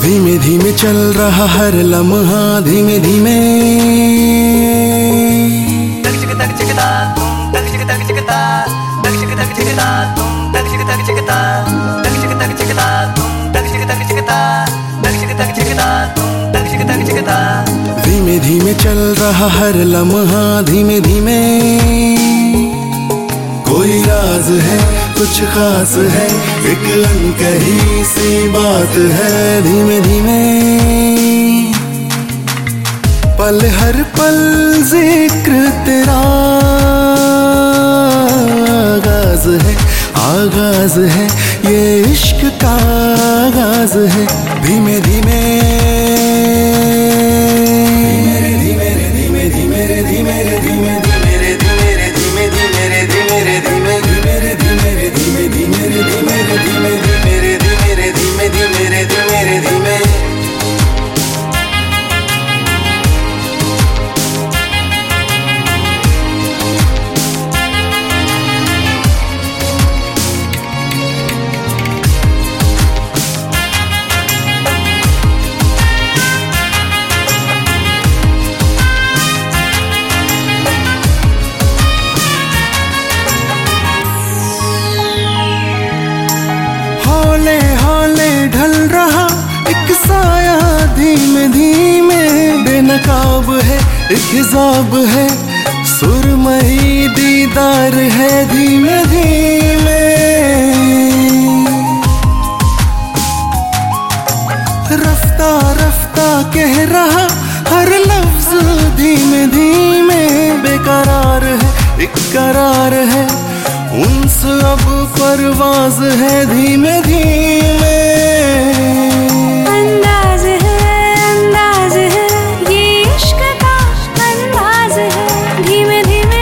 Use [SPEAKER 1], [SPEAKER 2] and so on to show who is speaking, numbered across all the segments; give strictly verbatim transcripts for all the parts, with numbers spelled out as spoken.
[SPEAKER 1] धीमे धीमे चल रहा हर लम्हा, धीमे धीमे धीमे धीमे चल रहा हर लम्हा, धीमे धीमे कोई राज है, कुछ खास है, एक अनकही सी बात है। धीमे धीमे पल हर पल जिक्र तेरा आगाज है, आगाज है, ये इश्क का आगाज है। धीमे धीमे धीमे धीमे धीमे धीमे धीमे हौले हौले ढल रहा एक साया, धीमे धीमे बेनकाब है, एक हिजाब है, सुरमई दीदार है। धीमे धीमे रफ्ता रफ्ता कह रहा हर लफ्ज, धीमे धीमे बेकरार है, इकरार है, उनस अब परवाज है। धीमे धीमे
[SPEAKER 2] अंदाज है, अंदाज है, ये इश्क का अंदाज है। धीमे धीमे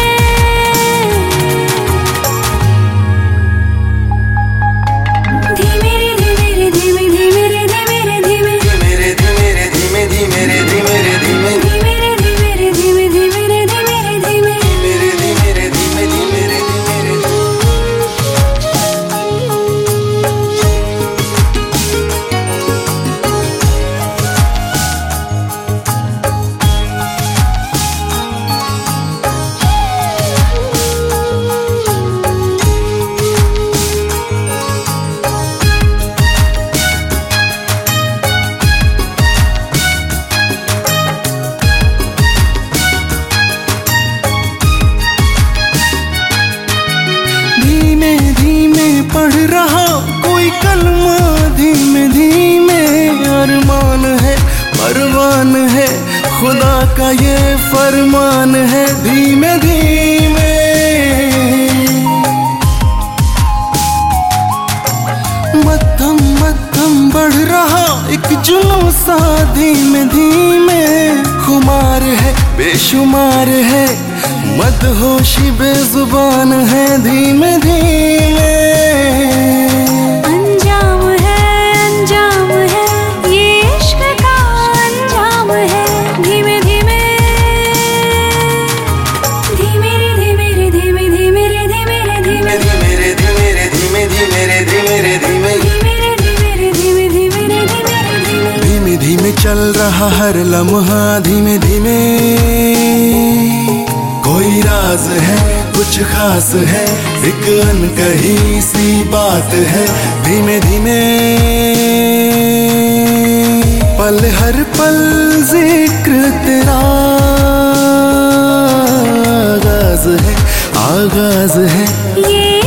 [SPEAKER 2] धीमे रे धीमे रे धीमे धीमे रे धीमे रे धीमे
[SPEAKER 1] धीमे रे धीमे रे धीमे धीमे रे धीमे रे धीमे
[SPEAKER 2] धीमे रे धीमे रे धीमे धीमे रे धीमे रे धीमे
[SPEAKER 1] धीमे रे धीमे रे धीमे धीमे रे पढ़ रहा कोई कलमा, धीमे धीमे अरमान है, परवान है, खुदा का ये फरमान है। धीमे धीमे मध्यम मध्यम बढ़ रहा एक जुनून सा, धीमे धीमे खुमार है, बेशुमार है, मदहोशी बेजुबान है। धीमे धीमे
[SPEAKER 2] अंजाम है, अंजाम है, ये इश्क का अंजाम है। धीमे धीमे धीमे रे धीमे रे धीमे धीमे रे धीमे रे धीमे
[SPEAKER 1] धीमे रे धीमे रे धीमे धीमे रे धीमे रे धीमे
[SPEAKER 2] धीमे रे धीमे रे धीमे धीमे रे धीमे रे धीमे
[SPEAKER 1] धीमे धीमे चल रहा हर लम्हा, धीमे धीमे कोई राज है, कुछ खास है, एक अनकही सी बात है। धीमे धीमे पल हर पल जिक्र तेरा आगाज है, आगाज है,
[SPEAKER 2] ये